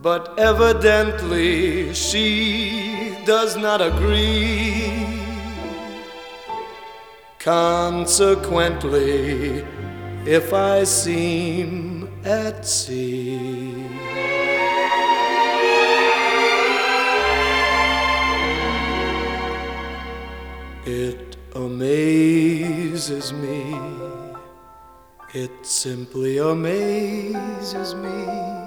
but evidently she does not agree. Consequently, if I seem at sea, it amazes me. It simply amazes me